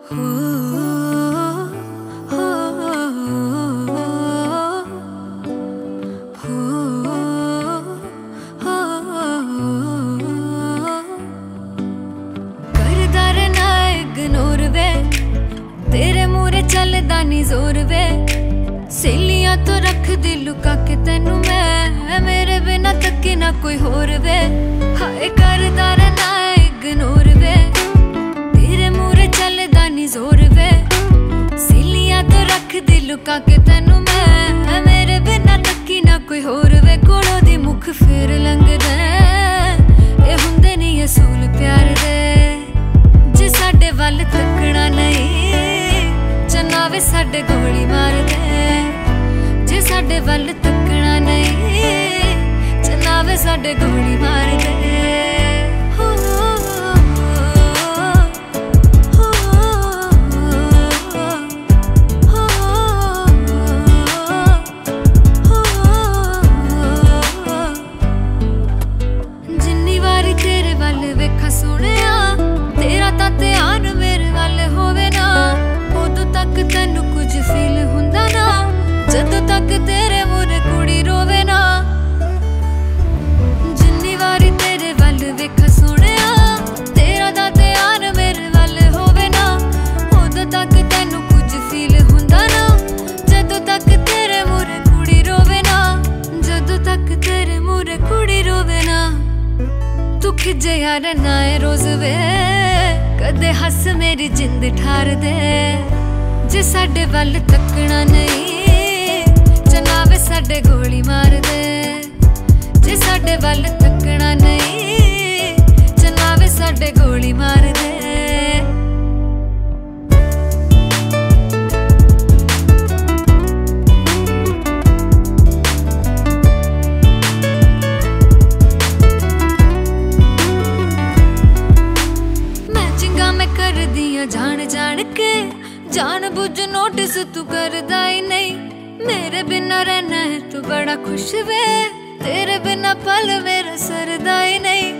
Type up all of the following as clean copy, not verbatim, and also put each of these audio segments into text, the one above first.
चलदा नी जोर वे सहेलियां तो रख दी लुका के तेनू मैं मेरे बिना तके ना कोई होर वे हाय करदा रहना इग्नोर वे तेरे मूरे चलदा नी जोर वे सहेलियां तो रख दी लुका के तेनू मैं मेरे बिना तके ना कोई होर वे कोलों दी मुख फेर लंघदा ए हुंदे नी असूल प्यार दे जे साडे वल तकना नहीं चन्नावे साडे गोली मार दे जे साडे वल तकना नहीं चन्नावे साडे गोली मार दे जिन्नी वारी तेरे वल वेखा सोहणिया तेरा तां ध्यान मेरे वल होवे ना तक तेनू कुछ फील हुंदा ना जदों तक तेरे मूरे कुड़ी रोवे ना जिन्नी वारी तेरे वल वेखा सोहणिया तेरा दा ध्यान मेरे वल होवे ना उदों तक तेनू कुछ फील हुंदा ना जदों तक तेरे मूरे कुड़ी रोवे ना जदों तक तेरे मूरे कुड़ी रोवे ना तू खिजे यार ना रोज वे कदे हस मेरी जिंद ठार दे जे साडे वल तकना नहीं चन्नावे साडे गोली मार दे जे साडे वल तकना नहीं चन्नावे साडे गोली मार दे मैचिंगा मैं कर दिया जान जान के जान बुझ नोटिस तू करदा ही नहीं मेरे बिना रहना है तू बड़ा खुश वे तेरे बिना पल मेरा सरदा ही नहीं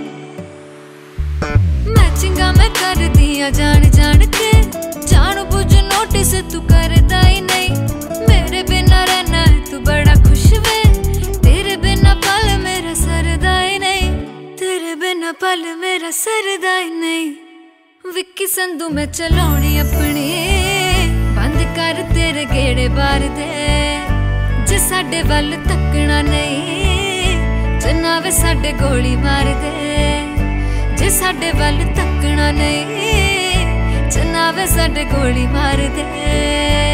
मैचिंगा मैं कर दिया जान जान के जान बुझ नोटिस तू करदा ही नहीं मेरे बिना रहना है तू बड़ा खुश वे तेरे बिना पल मेरा सरदा ही नहीं तेरे बिना पल मेरा सरदा ही नहीं विक्की संधू मैं चलाउणी अपनी बंद कर तेरे गेड़े बार दे जे साडे वल तकना नहीं चन्नावे साडे गोली मार दे जे साडे वल तकना नहीं चन्नावे साडे गोली मार दे।